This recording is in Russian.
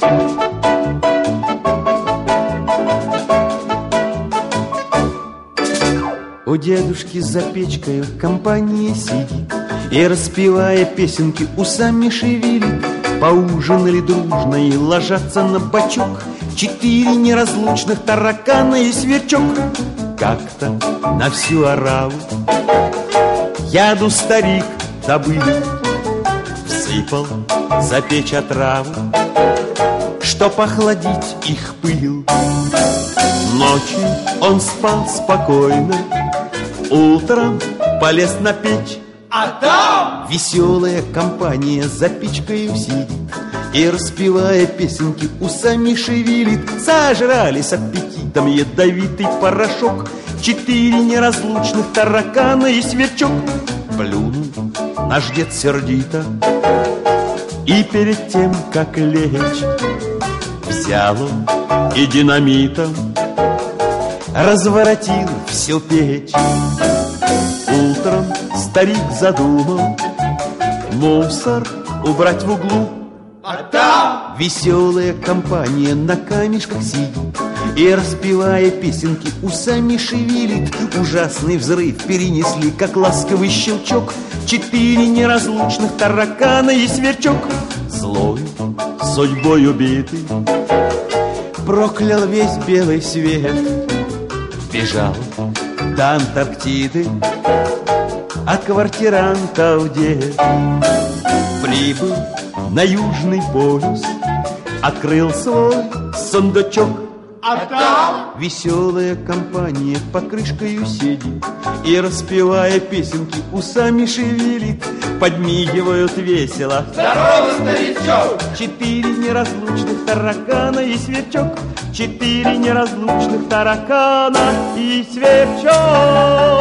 У дедушки за печкой компания сидит и, распевая песенки, усами шевелит. Поужинали дружно и ложатся на бочок 4 неразлучных таракана и сверчок. Как-то на всю ораву яду старик добыл, всыпал за печь отраву, чтоб охладить их пыл. Ночью он спал спокойно, утром полез на печь, а там веселая компания за печкою сидит и, распевая песенки, усами шевелит. Сожрали с аппетитом ядовитый порошок 4 неразлучных таракана и сверчок. Плюнул наш дед сердито и перед тем, как лечь, взял он и динамитом разворотил всю печь. Утром старик задумал мусор убрать в углу, а там веселая компания на камешках сидит и, распевая песенки, усами шевелит. Ужасный взрыв перенесли, как ласковый щелчок, 4 неразлучных таракана и сверчок. Злой, судьбой убитый, проклял весь белый свет, бежал до Антарктиды от квартирантов дед. Прибыл на Южный полюс, открыл свой сундучок, а там веселая компания под крышкою сидит и, распевая песенки, усами шевелит. Подмигивают весело: здорово, старичок! 4 неразлучных таракана и сверчок, 4 неразлучных таракана и сверчок.